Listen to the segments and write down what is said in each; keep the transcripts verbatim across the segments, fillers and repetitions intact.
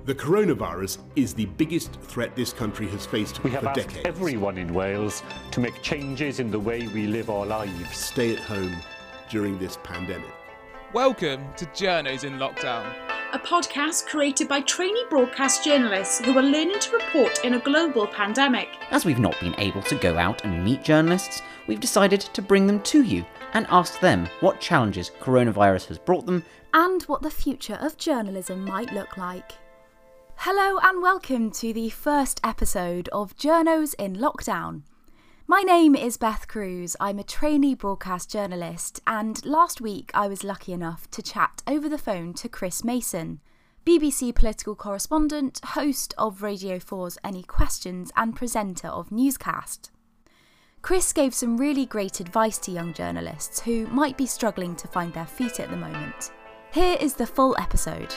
The coronavirus is the biggest threat this country has faced We have for asked decades. everyone in Wales to make changes in the way we live our lives. Stay at home during this pandemic. Welcome to Journos in Lockdown, a podcast created by trainee broadcast journalists who are learning to report in a global pandemic. As we've not been able to go out and meet journalists, we've decided to bring them to you and ask them what challenges coronavirus has brought them and what the future of journalism might look like. Hello and welcome to the first episode of Journos in Lockdown. My name is Beth Cruz. I'm a trainee broadcast journalist, and last week I was lucky enough to chat over the phone to Chris Mason, B B C political correspondent, host of Radio four's Any Questions and presenter of Newscast. Chris gave some really great advice to young journalists who might be struggling to find their feet at the moment. Here is the full episode.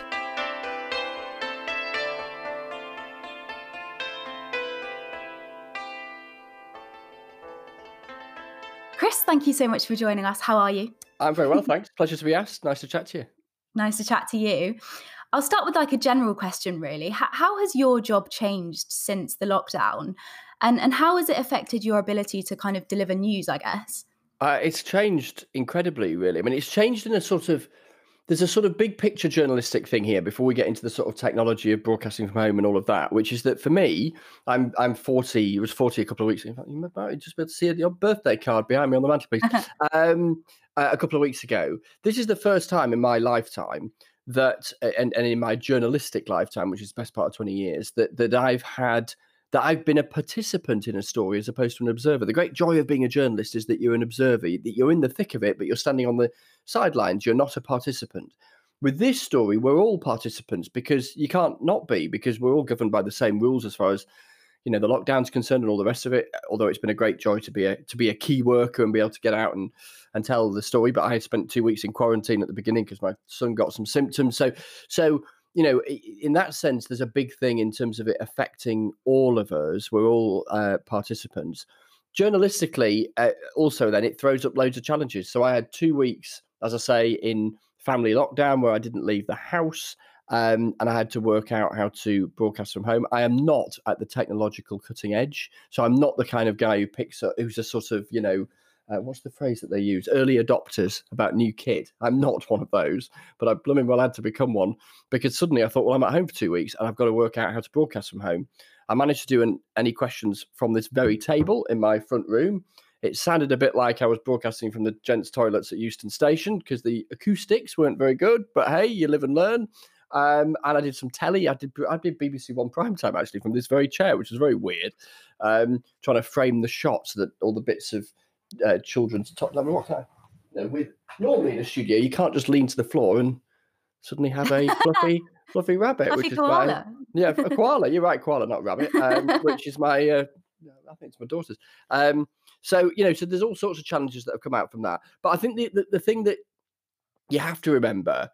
Chris, thank you so much for joining us. How are you? I'm very well, thanks. Pleasure to be asked. Nice to chat to you. Nice to chat to you. I'll start with like a general question, really. How, how has your job changed since the lockdown? And, and how has it affected your ability to kind of deliver news, I guess? Uh, it's changed incredibly, really. I mean, it's changed in a sort of, there's a sort of big picture journalistic thing here before we get into the sort of technology of broadcasting from home and all of that, which is that for me, I'm I'm forty, it was forty a couple of weeks ago. In fact, you might just be able to see your birthday card behind me on the mantelpiece. um, uh, a couple of weeks ago. This is the first time in my lifetime that, and, and in my journalistic lifetime, which is the best part of twenty years, that that I've had, that I've been a participant in a story as opposed to an observer. The great joy of being a journalist is that you're an observer, that you're in the thick of it, but you're standing on the sidelines. You're not a participant. With this story, we're all participants because you can't not be, because we're all governed by the same rules as far as, you know, the lockdown's concerned and all the rest of it. Although it's been a great joy to be a to be a key worker and be able to get out and and tell the story. But I spent two weeks in quarantine at the beginning because my son got some symptoms. So so. You know, in that sense, there's a big thing in terms of it affecting all of us. We're all uh, participants. Journalistically, uh, also, then it throws up loads of challenges. So I had two weeks, as I say, in family lockdown where I didn't leave the house, um, and I had to work out how to broadcast from home. I am not at the technological cutting edge, so I'm not the kind of guy who picks up, who's a sort of, you know, Uh, what's the phrase that they use? Early adopters about new kit. I'm not one of those, but I blooming well had to become one because suddenly I thought, well, I'm at home for two weeks and I've got to work out how to broadcast from home. I managed to do an, any questions from this very table in my front room. It sounded a bit like I was broadcasting from the gents' toilets at Euston Station because the acoustics weren't very good, but hey, you live and learn. Um, and I did some telly. I did I did B B C One Primetime actually from this very chair, which was very weird, um, trying to frame the shot so that all the bits of Uh, children's top level. What kind? You know, with normally in a studio, you can't just lean to the floor and suddenly have a fluffy, fluffy rabbit, Fluffy which is koala. my yeah, a koala. You're right, koala, not rabbit. Um, which is my, uh, I think it's my daughter's. Um, so you know, so there's all sorts of challenges that have come out from that. But I think the the, the thing that you have to remember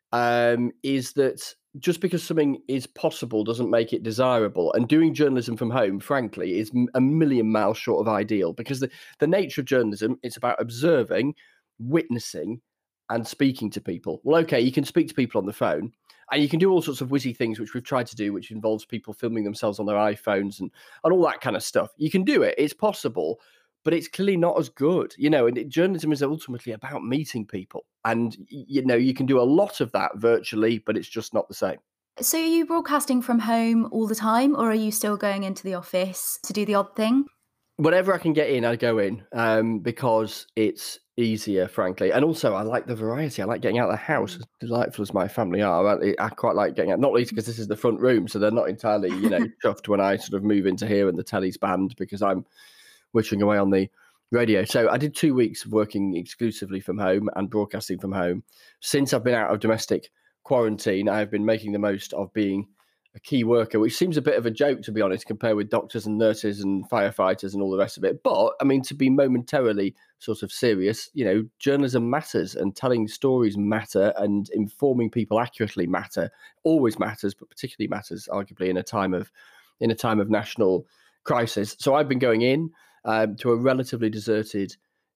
um, is that just because something is possible doesn't make it desirable. And doing journalism from home, frankly, is a million miles short of ideal because the, the nature of journalism, it's about observing, witnessing, and speaking to people. Well, okay, you can speak to people on the phone and you can do all sorts of whizzy things, which we've tried to do, which involves people filming themselves on their iPhones and, and all that kind of stuff. You can do it. It's possible, but it's clearly not as good, you know, and it, journalism is ultimately about meeting people. And, you know, you can do a lot of that virtually, but it's just not the same. So are you broadcasting from home all the time, or are you still going into the office to do the odd thing? Whenever I can get in, I go in um, because it's easier, frankly. And also, I like the variety. I like getting out of the house, as delightful as my family are. I, I quite like getting out, not least because this is the front room, so they're not entirely, you know, chuffed when I sort of move into here and the telly's banned because I'm whittling away on the radio. So I did two weeks of working exclusively from home and broadcasting from home. Since I've been out of domestic quarantine, I've been making the most of being a key worker, which seems a bit of a joke, to be honest, compared with doctors and nurses and firefighters and all the rest of it. But I mean, to be momentarily sort of serious, you know, journalism matters and telling stories matter and informing people accurately matter, always matters, but particularly matters arguably in a time of in a time of national crisis. So I've been going in um, to a relatively deserted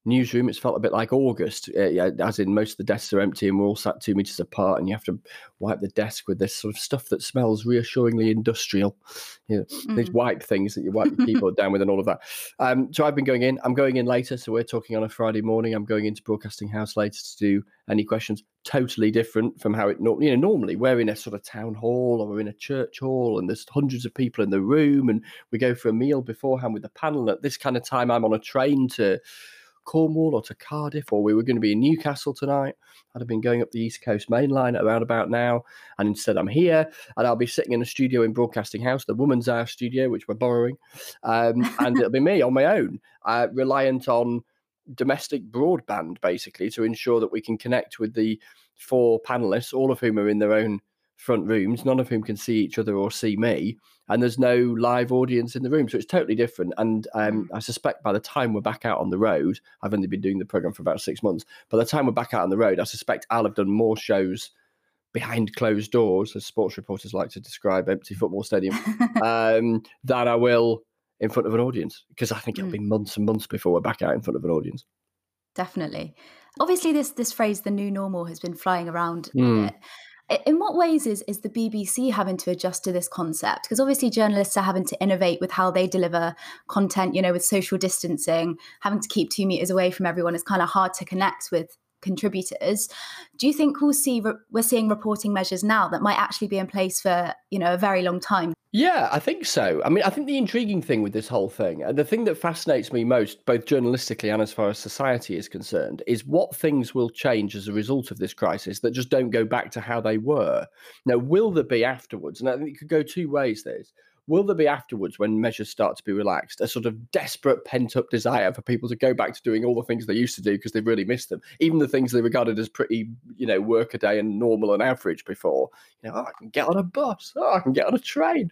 newsroom. It's felt a bit like August, uh, yeah, as in most of the desks are empty and we're all sat two meters apart, and you have to wipe the desk with this sort of stuff that smells reassuringly industrial. You know, mm. These wipe things that you wipe your keyboard down with and all of that. Um, so I've been going in. I'm going in later. So we're talking on a Friday morning. I'm going into Broadcasting House later to do any questions. Totally different from how it normally, you know, normally we're in a sort of town hall or we're in a church hall and there's hundreds of people in the room and we go for a meal beforehand with the panel. At this kind of time, I'm on a train to Cornwall or to Cardiff, or we were going to be in Newcastle tonight. I'd have been going up the East Coast main line at around about now, and instead I'm here, and I'll be sitting in a studio in Broadcasting House, the Woman's Hour studio, which we're borrowing, um, and it'll be me on my own, uh, reliant on domestic broadband, basically, to ensure that we can connect with the four panellists, all of whom are in their own front rooms, none of whom can see each other or see me, and there's no live audience in the room, so it's totally different. And um, I suspect by the time we're back out on the road, I've only been doing the program for about six months, by the time we're back out on the road, I suspect I'll have done more shows behind closed doors, as sports reporters like to describe empty football stadium, um, than I will in front of an audience, because I think it'll be months and months before we're back out in front of an audience. Definitely. Obviously, this this phrase, the new normal, has been flying around Mm. a bit. In what ways is, is the B B C having to adjust to this concept? Because obviously journalists are having to innovate with how they deliver content, you know, with social distancing, having to keep two meters away from everyone. It's kind of hard to connect with contributors. Do you think we'll see, we're seeing reporting measures now that might actually be in place for, you know, a very long time? Yeah, I think so. I mean, I think the intriguing thing with this whole thing, and the thing that fascinates me most, both journalistically and as far as society is concerned, is what things will change as a result of this crisis that just don't go back to how they were. Now, will there be afterwards? And I think it could go two ways, this. Will there be afterwards, when measures start to be relaxed, a sort of desperate pent-up desire for people to go back to doing all the things they used to do because they've really missed them, even the things they regarded as pretty, you know, workaday and normal and average before? You know, oh, I can get on a bus, oh, I can get on a train.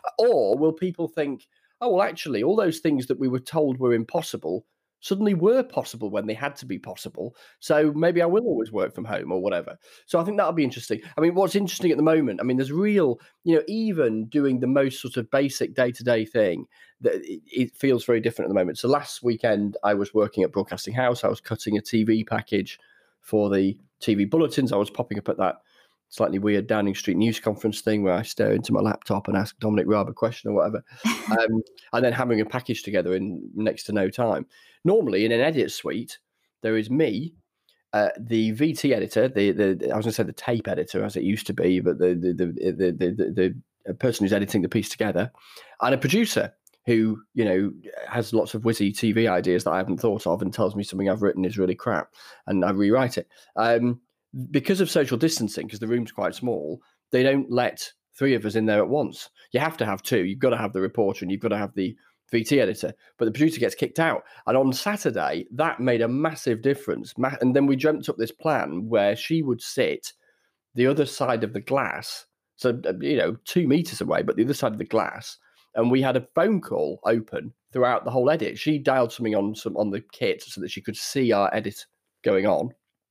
Or will people think, oh, well, actually, all those things that we were told were impossible suddenly were possible when they had to be possible. So maybe I will always work from home or whatever. So I think that'll be interesting. I mean, what's interesting at the moment, I mean, there's real, you know, even doing the most sort of basic day-to-day thing, that it, it feels very different at the moment. So last weekend, I was working at Broadcasting House. I was cutting a T V package for the T V bulletins. I was popping up at that slightly weird Downing Street news conference thing where I stare into my laptop and ask Dominic Raab a question or whatever, um, and then having a package together in next to no time. Normally, in an edit suite, there is me, uh, the V T editor, the, the I was going to say the tape editor as it used to be, but the the the the, the, the, the person who's editing the piece together, and a producer who, you know, has lots of whizzy T V ideas that I haven't thought of and tells me something I've written is really crap, and I rewrite it. Um, Because of social distancing, because the room's quite small, they don't let three of us in there at once. You have to have two. You've got to have the reporter and you've got to have the V T editor. But the producer gets kicked out. And on Saturday, that made a massive difference. And then we dreamt up this plan where she would sit the other side of the glass, so, you know, two meters away, but the other side of the glass. And we had a phone call open throughout the whole edit. She dialed something on some on the kit so that she could see our edit going on.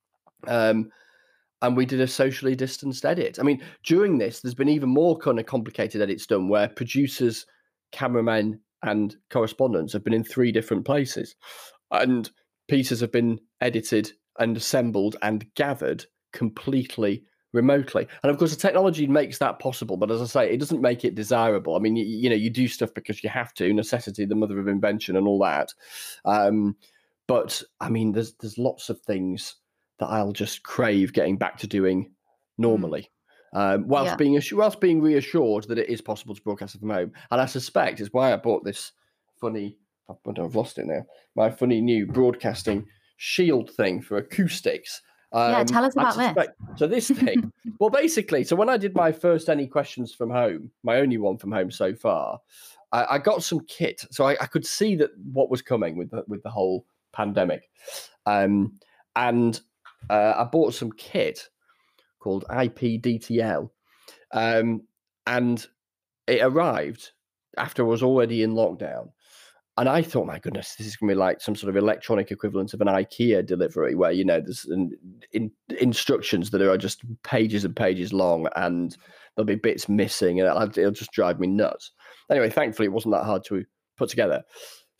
Um, And we did a socially distanced edit. I mean, during this, there's been even more kind of complicated edits done where producers, cameramen, and correspondents have been in three different places. And pieces have been edited and assembled and gathered completely remotely. And of course, the technology makes that possible. But as I say, it doesn't make it desirable. I mean, you, you know, you do stuff because you have to, necessity, the mother of invention and all that. Um, but I mean, there's there's lots of things that I'll just crave getting back to doing normally, mm. um, whilst yeah. being whilst being reassured that it is possible to broadcast from home. And I suspect is why I bought this funny, I've lost it now, my funny new broadcasting shield thing for acoustics. Um, yeah, tell us about suspect, this. So this thing, well, basically, so when I did my first Any Questions from Home, my only one from home so far, I, I got some kit. So I, I could see that what was coming with the, with the whole pandemic. Um, and Uh, I bought some kit called I P D T L, um, and it arrived after I was already in lockdown. And I thought, my goodness, this is going to be like some sort of electronic equivalent of an IKEA delivery where, you know, there's an, in, instructions that are just pages and pages long and there'll be bits missing and it'll, it'll just drive me nuts. Anyway, thankfully, it wasn't that hard to put together.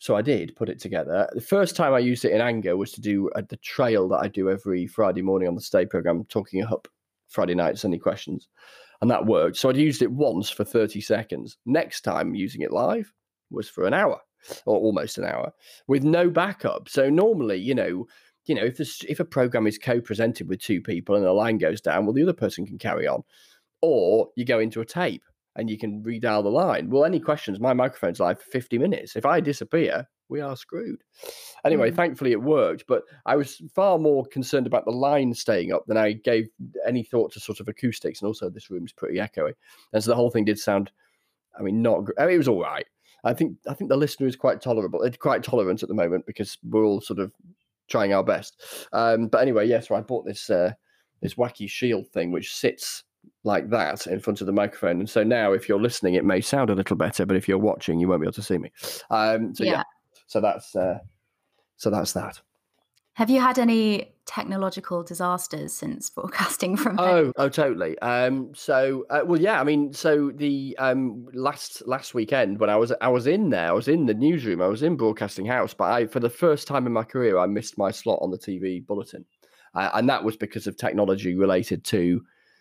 So I did put it together. The first time I used it in anger was to do uh, the trail that I do every Friday morning on the Stay programme, talking up Friday nights, any questions. And that worked. So I'd used it once for thirty seconds. Next time using it live was for an hour or almost an hour with no backup. So normally, you know, you know, if this, if a program is co-presented with two people and the line goes down, well, the other person can carry on. Or you go into a tape and you can redial the line. Well, any questions, my microphone's live for fifty minutes. If I disappear, we are screwed. Anyway, mm. thankfully it worked, but I was far more concerned about the line staying up than I gave any thought to sort of acoustics. And also this room's pretty echoey. And so the whole thing did sound, I mean, not, I mean, it was all right. I think, I think the listener is quite tolerable. It's quite tolerant at the moment because we're all sort of trying our best. Um, but anyway, yeah, so I bought this, uh, this wacky shield thing, which sits like that in front of the microphone. And so now if you're listening, it may sound a little better, but if you're watching, you won't be able to see me. Um, so yeah, yeah so that's, uh, so that's that. Have you had any technological disasters since broadcasting from home? Oh, oh, totally. Um, so, uh, well, yeah, I mean, so the um, last last weekend when I was I was in there, I was in the newsroom, I was in Broadcasting House, but I, for the first time in my career, I missed my slot on the T V bulletin, uh, and that was because of technology related to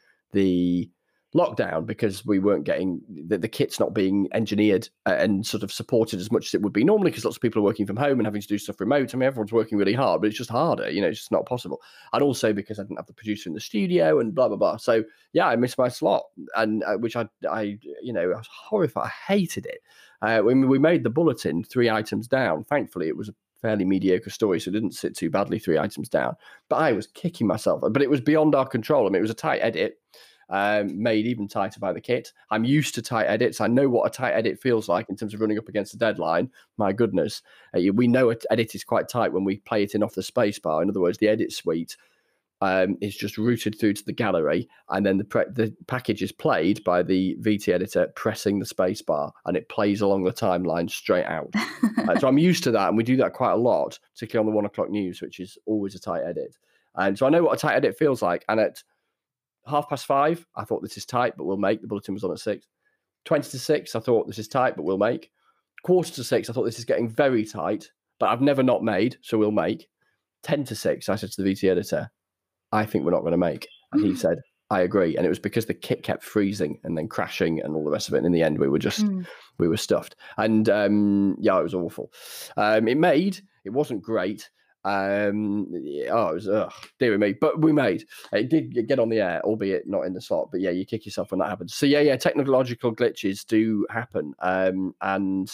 the lockdown, because we weren't getting the, the kit's not being engineered and sort of supported as much as it would be normally, because lots of people are working from home and having to do stuff remote. I mean, everyone's working really hard, but it's just harder, you know, it's just not possible. And also because I didn't have the producer in the studio and blah, blah, blah. So yeah, I missed my slot, and uh, which I, I, you know, I was horrified. I hated it. Uh, when we made the bulletin three items down, thankfully it was a fairly mediocre story, so it didn't sit too badly three items down, but I was kicking myself. But it was beyond our control. I mean, it was a tight edit. Um, made even tighter by the kit. I'm used to tight edits. I know what a tight edit feels like in terms of running up against a deadline. My goodness, uh, we know an edit is quite tight when we play it in off the spacebar. In other words, the edit suite um, is just routed through to the gallery, and then the pre- the package is played by the V T editor pressing the spacebar, and it plays along the timeline straight out. uh, so I'm used to that, and we do that quite a lot, particularly on the one o'clock news, which is always a tight edit. And so I know what a tight edit feels like, and at half past five, I thought this is tight, but we'll make. The bulletin was on at six. twenty to six, I thought this is tight, but we'll make. Quarter to six, I thought this is getting very tight, but I've never not made, so we'll make. ten to six, I said to the V T editor, I think we're not going to make. And he said, I agree. And it was because the kit kept freezing and then crashing and all the rest of it. And in the end, we were just, mm. we were stuffed. And um, yeah, it was awful. Um, it made, it wasn't great. Um, oh, it was, ugh, dear me, but we made it. Did get on the air, albeit not in the slot. But yeah, you kick yourself when that happens. So yeah, yeah, technological glitches do happen, um, and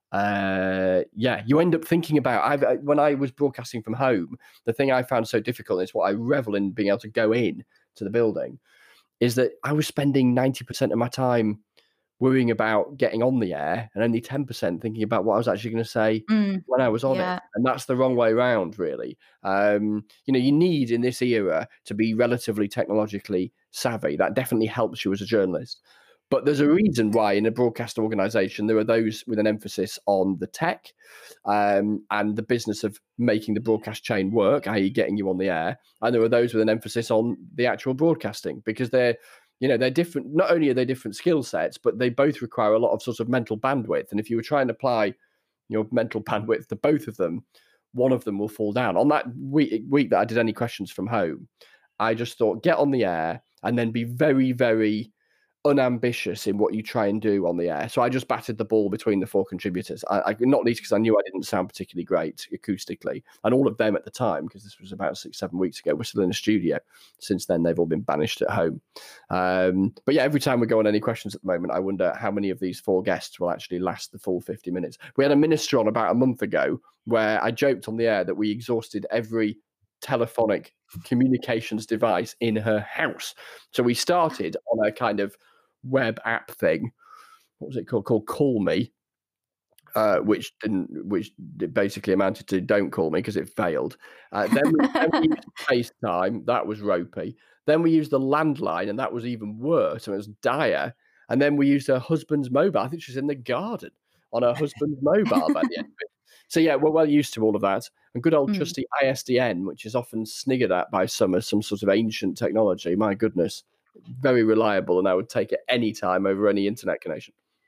uh, yeah, you end up thinking about. I've I, when I was broadcasting from home, the thing I found so difficult is what I revel in being able to go in to the building, is that I was spending ninety percent of my time worrying about getting on the air and only ten percent thinking about what I was actually going to say mm, when I was on yeah. it. And that's the wrong way around, really. Um, you know, you need in this era to be relatively technologically savvy. That definitely helps you as a journalist. But there's a reason why in a broadcast organization, there are those with an emphasis on the tech um, and the business of making the broadcast chain work, that is getting you on the air. And there are those with an emphasis on the actual broadcasting, because they're, you know, they're different. Not only are they different skill sets, but they both require a lot of sort of mental bandwidth. And if you were trying to apply your mental bandwidth to both of them, one of them will fall down. On that week, week that I did Any Questions from Home, I just thought, get on the air and then be very, very unambitious in what you try and do on the air. So I just batted the ball between the four contributors. I, I not least because I knew I didn't sound particularly great acoustically, and all of them at the time, because this was about six, seven weeks ago, were still in a studio. Since then, they've all been banished at home. Um, but yeah, every time we go on Any Questions at the moment, I wonder how many of these four guests will actually last the full fifty minutes. We had a minister on about a month ago where I joked on the air that we exhausted every telephonic communications device in her house. So we started on a kind of web app thing. What was it called? Called Call Me, uh, which didn't, which basically amounted to "Don't call me" because it failed. Uh, then, we, then we used FaceTime. That was ropey. Then we used the landline, and that was even worse. And it was dire. And then we used her husband's mobile. I think she was in the garden on her husband's mobile by the end of it. So yeah, we're well used to all of that. And good old mm. trusty I S D N, which is often sniggered at by some as some sort of ancient technology. My goodness, very reliable, and I would take it any time over any internet connection.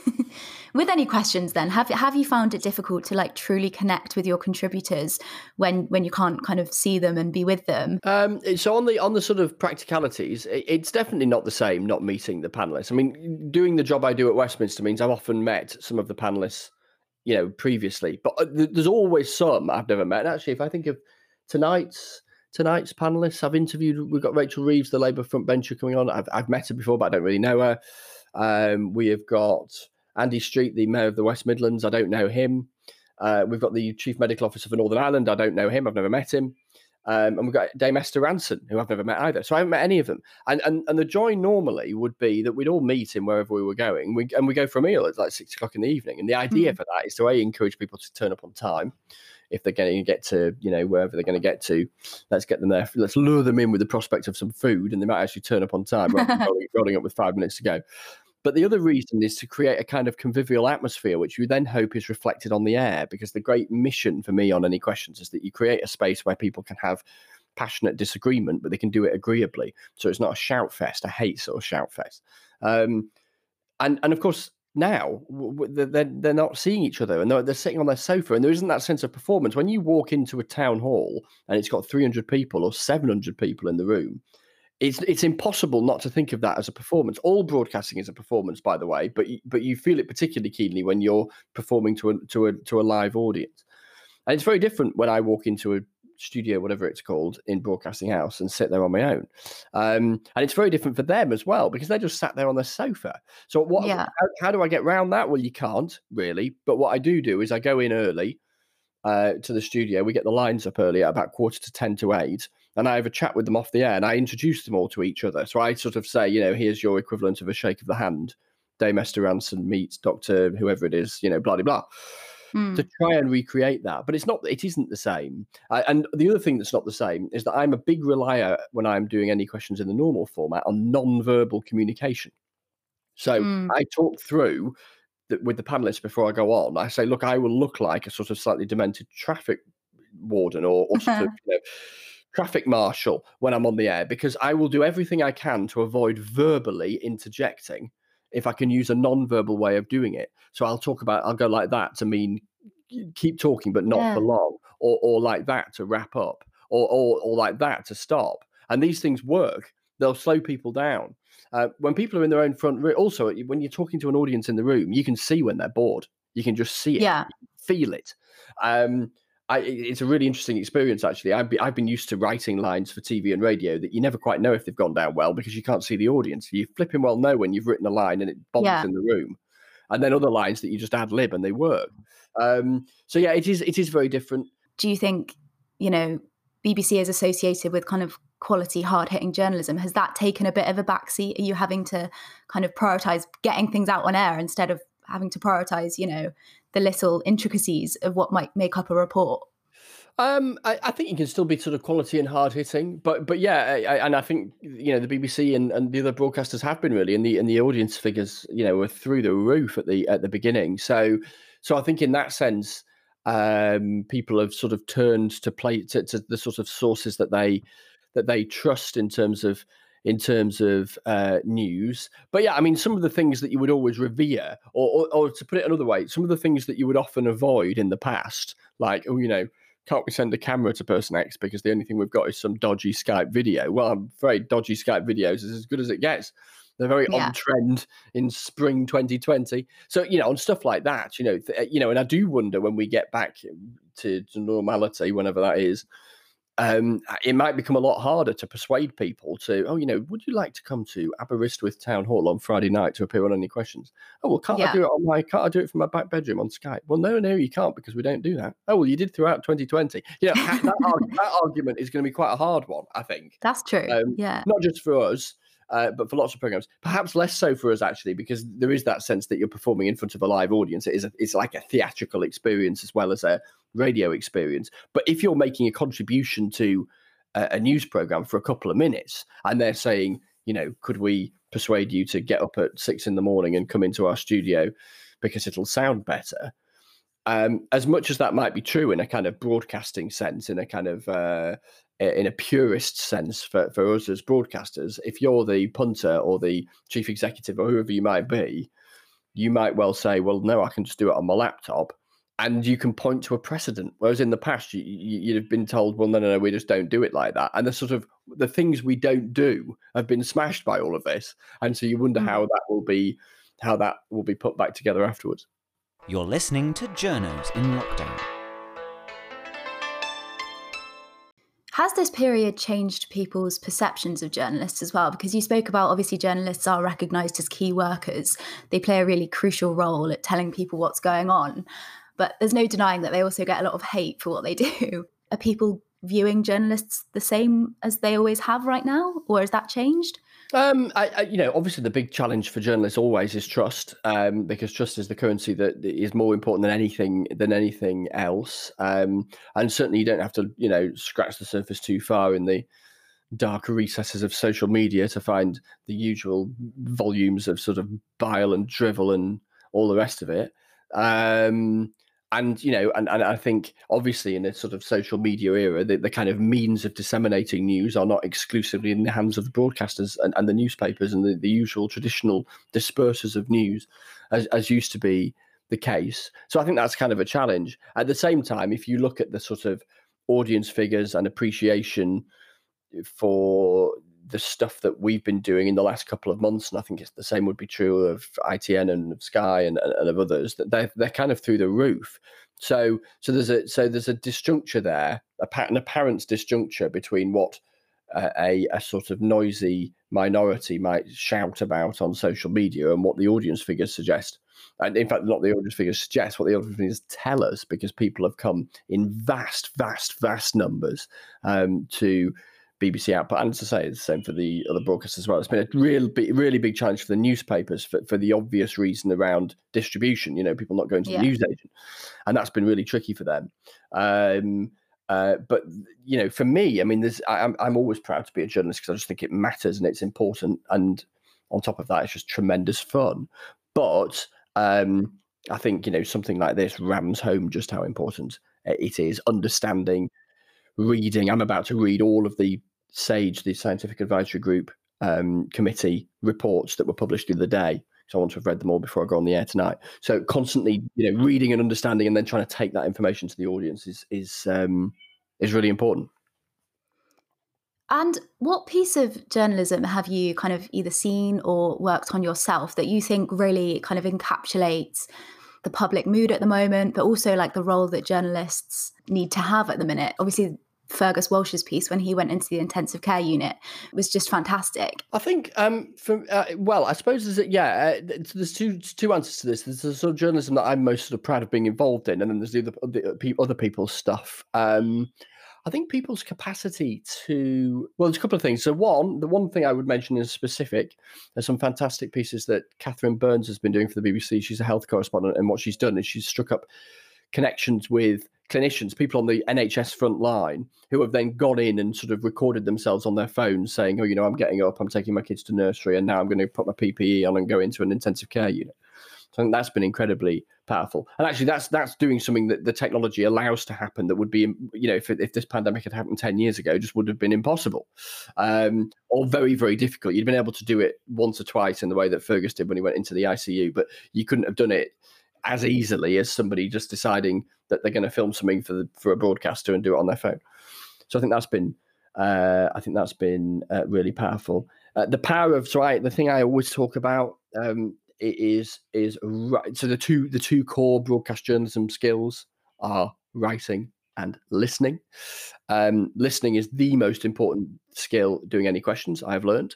With any questions then, have have you found it difficult to like truly connect with your contributors when when you can't kind of see them and be with them? Um, so on the on the sort of practicalities, it, it's definitely not the same not meeting the panelists. I mean, doing the job I do at Westminster means I've often met some of the panelists, you know, previously, but there's always some I've never met. And actually, if I think of tonight's tonight's panelists, I've interviewed, we've got Rachel Reeves, the Labour frontbencher, coming on. I've I've met her before, but I don't really know her. Um, we have got Andy Street, the Mayor of the West Midlands. I don't know him. Uh, we've got the Chief Medical Officer for Northern Ireland. I don't know him. I've never met him. Um, and we've got Dame Esther Ranson, who I've never met either. So I haven't met any of them. And and and the joy normally would be that we'd all meet in wherever we were going. We, and we go for a meal at like six o'clock in the evening. And the idea mm. for that is to A, encourage people to turn up on time. If they're going to get to, you know, wherever they're going to get to, let's get them there. Let's lure them in with the prospect of some food, and they might actually turn up on time rather than rolling, rolling up with five minutes to go. But the other reason is to create a kind of convivial atmosphere, which you then hope is reflected on the air, because the great mission for me on Any Questions is that you create a space where people can have passionate disagreement, but they can do it agreeably. So it's not a shout fest. I hate sort of shout fest. Um, and, and of course, now they're, they're not seeing each other, and they're, they're sitting on their sofa, and there isn't that sense of performance. When you walk into a town hall and it's got three hundred people or seven hundred people in the room, It's it's impossible not to think of that as a performance. All broadcasting is a performance, by the way, but you, but you feel it particularly keenly when you're performing to a to a to a live audience. And it's very different when I walk into a studio, whatever it's called, in Broadcasting House and sit there on my own. Um, and it's very different for them as well, because they just sat there on their sofa. So what? Yeah. How, how do I get around that? Well, you can't really. But what I do do is I go in early uh, to the studio. We get the lines up early at about quarter to ten to eight. And I have a chat with them off the air, and I introduce them all to each other. So I sort of say, you know, here's your equivalent of a shake of the hand. Dame Esther Ranson meets Doctor whoever it is, you know, blah, blah, blah. Mm. To try and recreate that. But it's not, it isn't the same. I, and the other thing that's not the same is that I'm a big relier when I'm doing Any Questions in the normal format on non-verbal communication. So mm. I talk through the, with the panelists before I go on. I say, look, I will look like a sort of slightly demented traffic warden or, or sort of, you know, traffic marshal when I'm on the air, because I will do everything I can to avoid verbally interjecting if I can use a non-verbal way of doing it. So I'll talk about, I'll go like that to mean keep talking but not yeah. for long, or or like that to wrap up, or, or or like that to stop. And these things work. They'll slow people down. Uh, when people are in their own front room, also when you're talking to an audience in the room, you can see when they're bored. You can just see it, yeah. feel it. Um, I, it's a really interesting experience, actually. I've, be, I've been used to writing lines for T V and radio that you never quite know if they've gone down well because you can't see the audience. You flipping well know when you've written a line and it bombs yeah. in the room. And then other lines that you just ad lib and they work. Um, so, yeah, it is it is very different. Do you think, you know, B B C is associated with kind of quality, hard-hitting journalism? Has that taken a bit of a backseat? Are you having to kind of prioritise getting things out on air instead of having to prioritise, you know, the little intricacies of what might make up a report? Um, I, I think you can still be sort of quality and hard hitting, but but yeah, I, and I think you know the B B C and, and the other broadcasters have been really, and the and the audience figures you know were through the roof at the at the beginning. So so I think in that sense, um, people have sort of turned to play to, to the sort of sources that they that they trust in terms of. in terms of uh, news. But yeah, I mean, some of the things that you would always revere, or, or, or to put it another way, some of the things that you would often avoid in the past, like, oh, you know, can't we send a camera to person X because the only thing we've got is some dodgy Skype video? Well, I'm afraid dodgy Skype videos is as good as it gets. They're very yeah. on trend in spring twenty twenty. So, you know, on stuff like that, you know, th- you know, and I do wonder when we get back to, to normality, whenever that is, Um, it might become a lot harder to persuade people to, oh, you know, would you like to come to Aberystwyth Town Hall on Friday night to appear on Any Questions? Oh, well, can't yeah. I do it on my, can't I do it from my back bedroom on Skype? Well, no, no, you can't because we don't do that. Oh, well, you did throughout twenty twenty. You know, that, that argument is going to be quite a hard one, I think. That's true. Um, yeah. Not just for us, uh, but for lots of programs. Perhaps less so for us, actually, because there is that sense that you're performing in front of a live audience. It is a, it's like a theatrical experience as well as a radio experience. But if you're making a contribution to a, a news program for a couple of minutes and they're saying, you know, could we persuade you to get up at six in the morning and come into our studio because it'll sound better? Um, as much as that might be true in a kind of broadcasting sense, in a kind of uh, in a purist sense for, for us as broadcasters, if you're the punter or the chief executive or whoever you might be, you might well say, well, no, I can just do it on my laptop. And you can point to a precedent. Whereas in the past, you, you, you'd have been told, well, no, no, no, we just don't do it like that. And the sort of the things we don't do have been smashed by all of this. And so you wonder mm. how that will be, how that will be put back together afterwards. You're listening to Journos in Lockdown. Has this period changed people's perceptions of journalists as well? Because you spoke about, obviously, journalists are recognised as key workers. They play a really crucial role at telling people what's going on. But there's no denying that they also get a lot of hate for what they do. Are people viewing journalists the same as they always have right now? Or has that changed? Um, I, I, you know, obviously the big challenge for journalists always is trust, um, because trust is the currency that is more important than anything than anything else. Um, and certainly you don't have to, you know, scratch the surface too far in the darker recesses of social media to find the usual volumes of sort of bile and drivel and all the rest of it. Um, And, you know, and, and I think obviously in this sort of social media era, the, the kind of means of disseminating news are not exclusively in the hands of the broadcasters and, and the newspapers and the, the usual traditional dispersers of news, as, as used to be the case. So I think that's kind of a challenge. At the same time, if you look at the sort of audience figures and appreciation for the stuff that we've been doing in the last couple of months, and I think it's the same would be true of I T N and of Sky and, and of others, that they're they're kind of through the roof. So so there's a so there's a disjuncture there, a an apparent disjuncture between what uh, a a sort of noisy minority might shout about on social media and what the audience figures suggest. And in fact, not the audience figures suggest, what the audience figures tell us, because people have come in vast, vast, vast numbers um, to B B C output, and to say it's the same for the other broadcasts as well. It's been a real big, really big challenge for the newspapers for, for the obvious reason around distribution, you know, people not going to yeah. the newsagent, and that's been really tricky for them. Um, uh, but, you know, for me, I mean, there's, I, I'm, I'm always proud to be a journalist because I just think it matters and it's important. And on top of that, it's just tremendous fun. But um, I think, you know, something like this rams home just how important it is. Understanding, reading. I'm about to read all of the SAGE, the Scientific Advisory Group um, committee reports that were published the other day. So I want to have read them all before I go on the air tonight. So constantly, you know, reading and understanding, and then trying to take that information to the audience is is um, is really important. And what piece of journalism have you kind of either seen or worked on yourself that you think really kind of encapsulates the public mood at the moment, but also like the role that journalists need to have at the minute? Obviously, Fergus Walsh's piece when he went into the intensive care unit was just fantastic. I think, um, from uh, well, I suppose there's a, yeah, uh, there's two two answers to this. There's the sort of journalism that I'm most sort of proud of being involved in, and then there's the other, the other people's stuff. Um, I think people's capacity to, well, there's a couple of things. So one, the one thing I would mention in specific, there's some fantastic pieces that Catherine Burns has been doing for the B B C. She's a health correspondent, and what she's done is she's struck up connections with clinicians, people on the N H S front line, who have then gone in and sort of recorded themselves on their phones saying, oh, you know, I'm getting up, I'm taking my kids to nursery, and now I'm going to put my P P E on and go into an intensive care unit. So I think that's been incredibly powerful. And actually, that's that's doing something that the technology allows to happen that would be, you know, if, if this pandemic had happened ten years ago, just would have been impossible, um, or very, very difficult. You'd been able to do it once or twice in the way that Fergus did when he went into the I C U, but you couldn't have done it as easily as somebody just deciding that they're going to film something for the, for a broadcaster and do it on their phone. So I think that's been, uh, I think that's been uh, really powerful. Uh, the power of, so I, the thing I always talk about um, is, is right. So the two, the two core broadcast journalism skills are writing and listening. Um, listening is the most important skill doing any questions I've learned.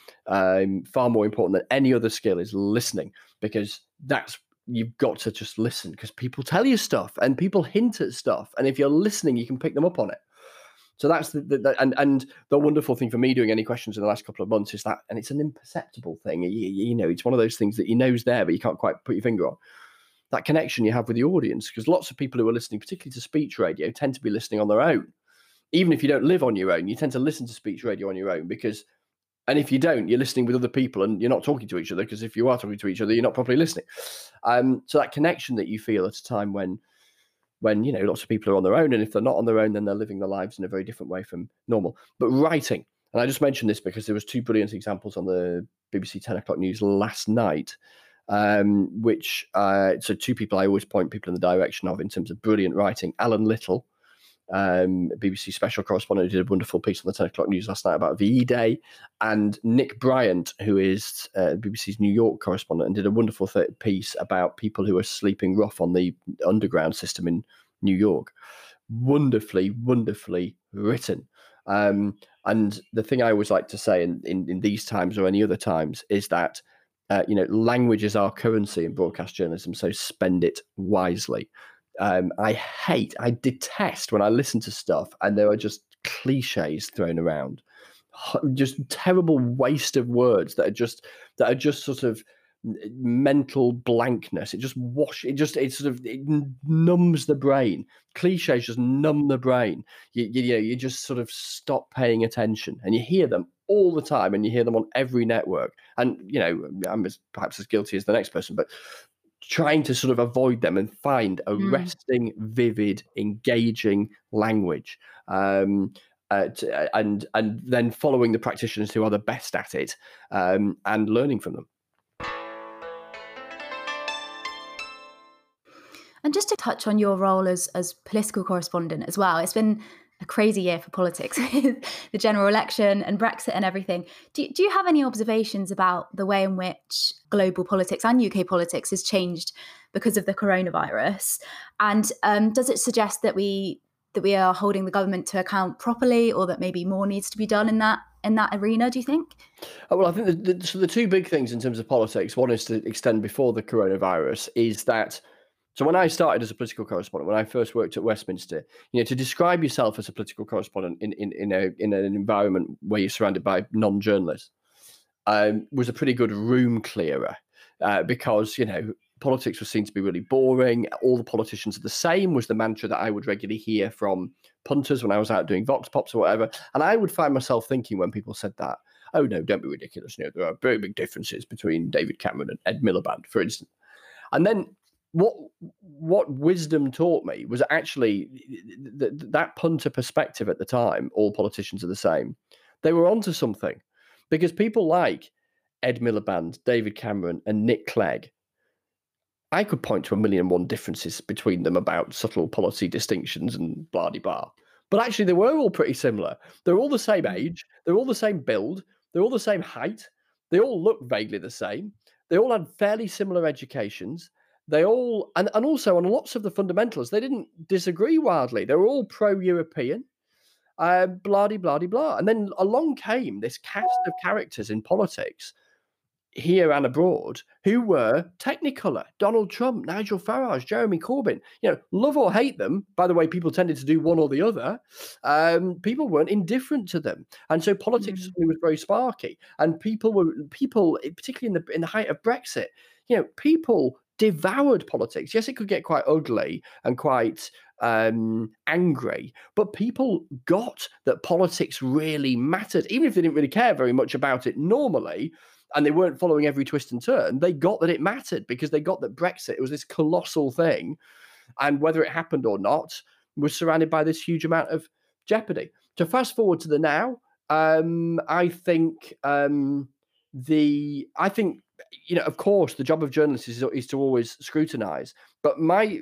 Um, far more important than any other skill is listening, because that's, you've got to just listen, because people tell you stuff and people hint at stuff. And if you're listening, you can pick them up on it. So that's the, the, the and, and the wonderful thing for me doing any questions in the last couple of months is that, and it's an imperceptible thing, you, you know, it's one of those things that you know's there, but you can't quite put your finger on. That connection you have with the audience, because lots of people who are listening, particularly to speech radio, tend to be listening on their own. Even if you don't live on your own, you tend to listen to speech radio on your own, because, and if you don't, you're listening with other people and you're not talking to each other, because if you are talking to each other, you're not properly listening. Um, so that connection that you feel at a time when, when, you know, lots of people are on their own, and if they're not on their own, then they're living their lives in a very different way from normal. But writing, and I just mentioned this because there was two brilliant examples on the B B C ten o'clock news last night. um, which, uh, so two people I always point people in the direction of in terms of brilliant writing. Alan Little, um, B B C special correspondent, who did a wonderful piece on the ten o'clock news last night about V E Day, and Nick Bryant, who is uh, B B C's New York correspondent, and did a wonderful th- piece about people who are sleeping rough on the underground system in New York. Wonderfully, wonderfully written. Um, and the thing I always like to say in, in, in these times or any other times is that, uh, you know, language is our currency in broadcast journalism, so spend it wisely. Um, I hate, I detest when I listen to stuff and there are just cliches thrown around, just terrible waste of words that are just, that are just sort of mental blankness. It just wash it just it sort of it numbs the brain. Cliches just numb the brain. You, you, you know, you just sort of stop paying attention, and you hear them all the time, and you hear them on every network. And you know, I'm as, perhaps as guilty as the next person, but trying to sort of avoid them and find arresting, mm. vivid, engaging language. Um, Uh, to, and and then following the practitioners who are the best at it, um, and learning from them. And just to touch on your role as as political correspondent as well, it's been a crazy year for politics with the general election and Brexit and everything. Do, do you have any observations about the way in which global politics and U K politics has changed because of the coronavirus? And um, does it suggest that we that we are holding the government to account properly, or that maybe more needs to be done in that in that arena, do you think? Oh, well, I think the, the, so the two big things in terms of politics, one is to extend before the coronavirus, is that, so when I started as a political correspondent, when I first worked at Westminster, you know, to describe yourself as a political correspondent in, in, in, a, in an environment where you're surrounded by non-journalists um, was a pretty good room clearer uh, because, you know, politics was seen to be really boring. All the politicians are the same was the mantra that I would regularly hear from punters when I was out doing Vox Pops or whatever. And I would find myself thinking when people said that, oh, no, don't be ridiculous. You know, there are very big differences between David Cameron and Ed Miliband, for instance. And then what what wisdom taught me was actually th- th- that punter perspective at the time, all politicians are the same. They were onto something, because people like Ed Miliband, David Cameron and Nick Clegg, I could point to a million and one differences between them about subtle policy distinctions and blah-de-blah. But actually, they were all pretty similar. They're all the same age. They're all the same build. They're all the same height. They all look vaguely the same. They all had fairly similar educations. They all, and, and also on lots of the fundamentals, they didn't disagree wildly. They were all pro-European, uh, blah-de-blah-de-blah. And then along came this cast of characters in politics here and abroad who were technicolor. Donald Trump, Nigel Farage, Jeremy Corbyn. You know, love or hate them. By the way, people tended to do one or the other. Um, people weren't indifferent to them, and so politics mm. was very sparky. And people were people, particularly in the in the height of Brexit. You know, people devoured politics. Yes, it could get quite ugly and quite um, angry, but people got that politics really mattered, even if they didn't really care very much about it normally. And they weren't following every twist and turn. They got that it mattered, because they got that Brexit, it was this colossal thing. And whether it happened or not, was surrounded by this huge amount of jeopardy. To fast forward to the now, um, I think um, the, I think, you know, of course, the job of journalists is, is to always scrutinize. But my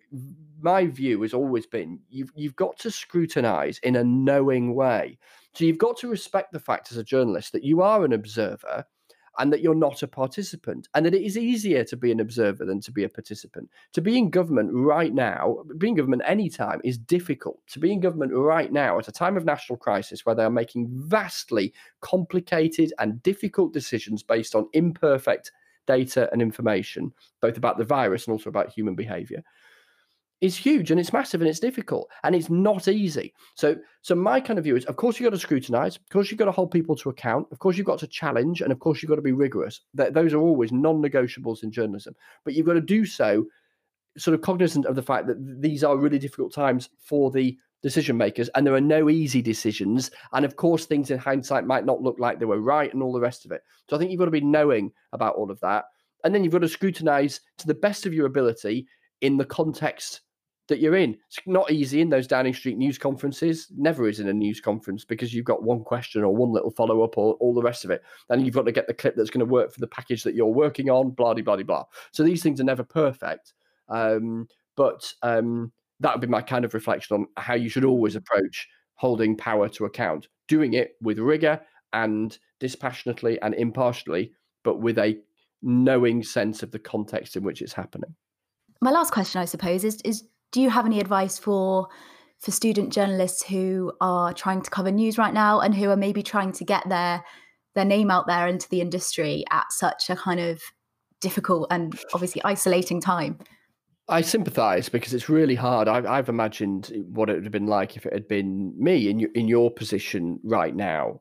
my view has always been you've you've got to scrutinize in a knowing way. So you've got to respect the fact as a journalist that you are an observer, and that you're not a participant, and that it is easier to be an observer than to be a participant. To be in government right now, being in government anytime is difficult. To be in government right now at a time of national crisis where they are making vastly complicated and difficult decisions based on imperfect data and information, both about the virus and also about human behavior, is huge, and it's massive, and it's difficult, and it's not easy. So, so my kind of view is, of course, you've got to scrutinize. Of course, you've got to hold people to account. Of course, you've got to challenge, and of course, you've got to be rigorous. Th- those are always non-negotiables in journalism. But you've got to do so sort of cognizant of the fact that these are really difficult times for the decision makers, and there are no easy decisions. And of course, things in hindsight might not look like they were right, and all the rest of it. So I think you've got to be knowing about all of that, and then you've got to scrutinize to the best of your ability in the context that you're in. It's not easy in those Downing Street news conferences. Never is in a news conference, because you've got one question or one little follow-up or all the rest of it. Then you've got to get the clip that's going to work for the package that you're working on, blah, blah, blah, blah. So these things are never perfect. Um, but um, that would be my kind of reflection on how you should always approach holding power to account, doing it with rigor and dispassionately and impartially, but with a knowing sense of the context in which it's happening. My last question, I suppose, is, is do you have any advice for for student journalists who are trying to cover news right now and who are maybe trying to get their their name out there into the industry at such a kind of difficult and obviously isolating time? I sympathise, because it's really hard. I've, I've imagined what it would have been like if it had been me in your, in your position right now,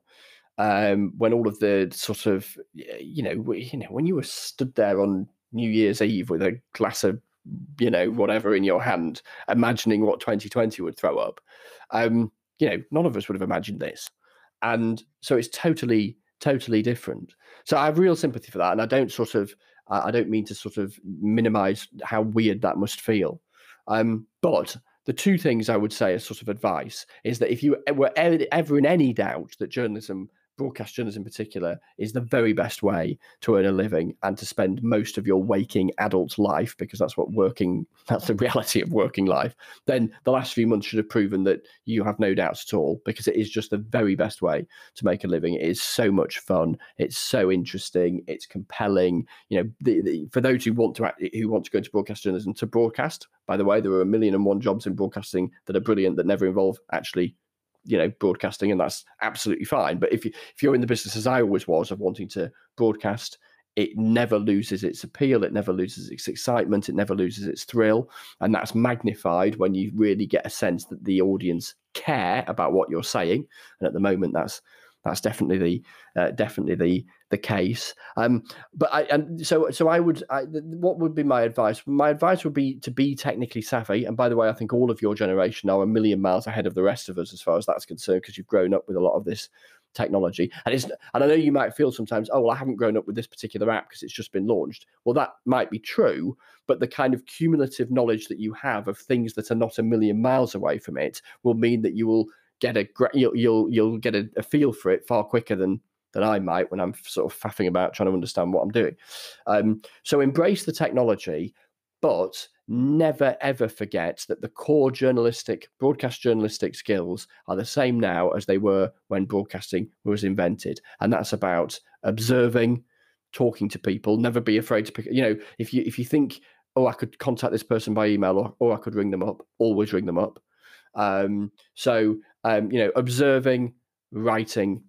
um, when all of the sort of, you know, you know, when you were stood there on New Year's Eve with a glass of, you know, whatever in your hand, imagining what twenty twenty would throw up. Um, you know, none of us would have imagined this. And so it's totally, totally different. So I have real sympathy for that. And I don't sort of, I don't mean to sort of minimize how weird that must feel. Um, but the two things I would say as sort of advice is that if you were ever in any doubt that journalism, broadcast journalism in particular, is the very best way to earn a living and to spend most of your waking adult life, because that's what working, that's the reality of working life, then the last few months should have proven that you have no doubts at all, because it is just the very best way to make a living. It is so much fun. It's so interesting. It's compelling. You know, the, the, for those who want to act, who want to go into broadcast journalism to broadcast, by the way, there are a million and one jobs in broadcasting that are brilliant that never involve actually, you know, broadcasting, and that's absolutely fine. But if you if you're in the business, as I always was, of wanting to broadcast, it never loses its appeal, it never loses its excitement, it never loses its thrill, and that's magnified when you really get a sense that the audience care about what you're saying. And at the moment, that's that's definitely the uh, definitely the the case. Um, but I and so so I would. I, what would be my advice? My advice would be to be technically savvy. And by the way, I think all of your generation are a million miles ahead of the rest of us as far as that's concerned, because you've grown up with a lot of this technology. And it's and I know you might feel sometimes, oh well, I haven't grown up with this particular app because it's just been launched. Well, that might be true, but the kind of cumulative knowledge that you have of things that are not a million miles away from it will mean that you will get a you'll you'll, you'll get a, a feel for it far quicker than than I might when I'm sort of faffing about trying to understand what I'm doing. Um, so embrace the technology, but never ever forget that the core journalistic, broadcast journalistic skills are the same now as they were when broadcasting was invented, and that's about observing, talking to people. Never be afraid to pick. You know, if you if you think, oh, I could contact this person by email, or or I could ring them up, always ring them up. Um, so, um, you know, observing, writing,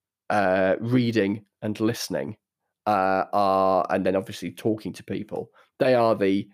uh, reading and listening uh, are, and then obviously talking to people. They are the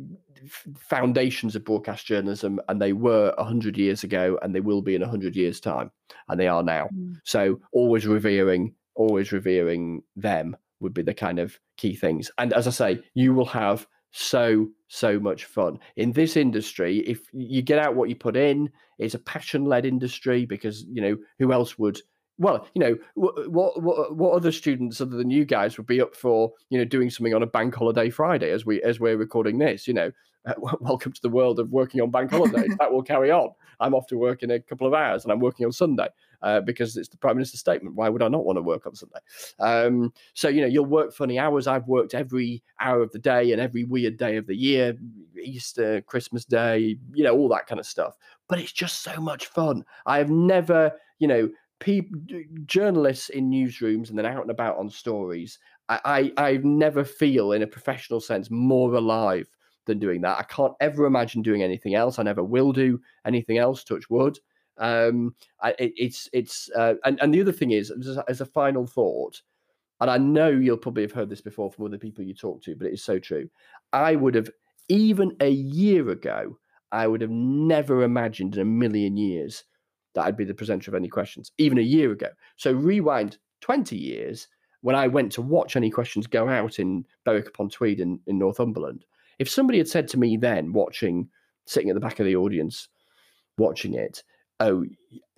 f- foundations of broadcast journalism, and they were a hundred years ago, and they will be in a hundred years' time, and they are now. Mm. So always revering, always revering them would be the kind of key things. And as I say, you will have so so much fun in this industry if you get out what you put in. It's a passion-led industry, because you know who else would, well, you know, what what what other students other than you guys would be up for, you know, doing something on a bank holiday Friday as we as we're recording this? You know, uh, welcome to the world of working on bank holidays. That will carry on. I'm off to work in a couple of hours, and I'm working on Sunday uh, because it's the Prime Minister's statement. Why would I not want to work on Sunday? Um, so, you know, you'll work funny hours. I've worked every hour of the day and every weird day of the year, Easter, Christmas Day, you know, all that kind of stuff. But it's just so much fun. I have never, you know, people, journalists in newsrooms and then out and about on stories, I, I, I never feel in a professional sense more alive than doing that. I can't ever imagine doing anything else. I never will do anything else, touch wood. Um, I, it, it's, it's, uh, and, and the other thing is, as a, as a final thought, and I know you'll probably have heard this before from other people you talk to, but it is so true. I would have, even a year ago, I would have never imagined in a million years that I'd be the presenter of Any Questions, even a year ago. So rewind twenty years, when I went to watch Any Questions go out in Berwick-upon-Tweed in, in Northumberland. If somebody had said to me then, watching, sitting at the back of the audience, watching it, oh,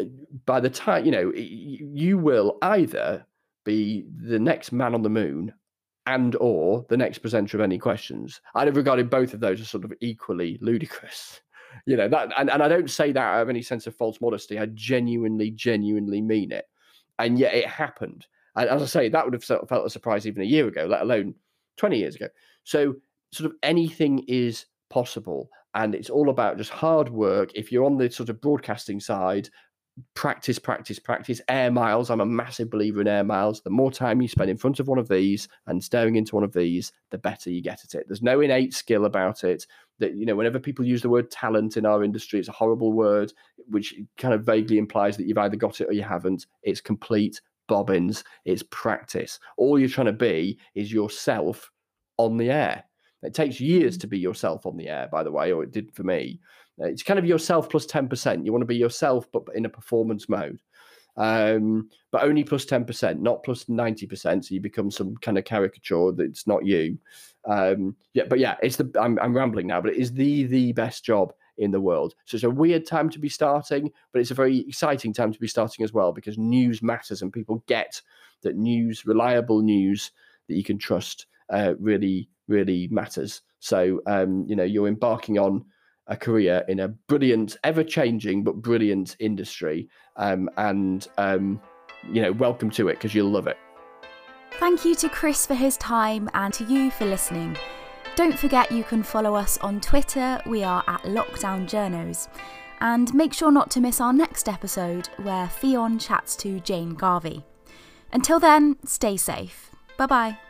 by the time, you know, you will either be the next man on the moon and or the next presenter of Any Questions, I'd have regarded both of those as sort of equally ludicrous. You know, that, and, and I don't say that out of any sense of false modesty. I genuinely, genuinely mean it. And yet it happened. And as I say, that would have felt a surprise even a year ago, let alone twenty years ago. So sort of anything is possible. And it's all about just hard work. If you're on the sort of broadcasting side, practice, practice, practice. Air miles. I'm a massive believer in air miles. The more time you spend in front of one of these and staring into one of these, the better you get at it. There's no innate skill about it. That, you know, whenever people use the word talent in our industry, it's a horrible word, which kind of vaguely implies that you've either got it or you haven't. It's complete bobbins. It's practice. All you're trying to be is yourself on the air. It takes years to be yourself on the air, by the way, or it did for me. It's kind of yourself plus ten percent. You want to be yourself, but in a performance mode. Um, but only plus ten percent, not plus ninety percent. So you become some kind of caricature that's not you. Um, yeah, but yeah, it's the, I'm, I'm rambling now, but it is the, the best job in the world. So it's a weird time to be starting, but it's a very exciting time to be starting as well, because news matters and people get that news, reliable news that you can trust, uh, really, really matters. So, um, you know, you're embarking on a career in a brilliant, ever-changing but brilliant industry, um, and um, you know, welcome to it, because you'll love it. Thank you to Chris for his time and to you for listening. Don't forget you can follow us on Twitter. We are at Lockdown Journos, and make sure not to miss our next episode where Fionn chats to Jane Garvey. Until then, stay safe. Bye bye.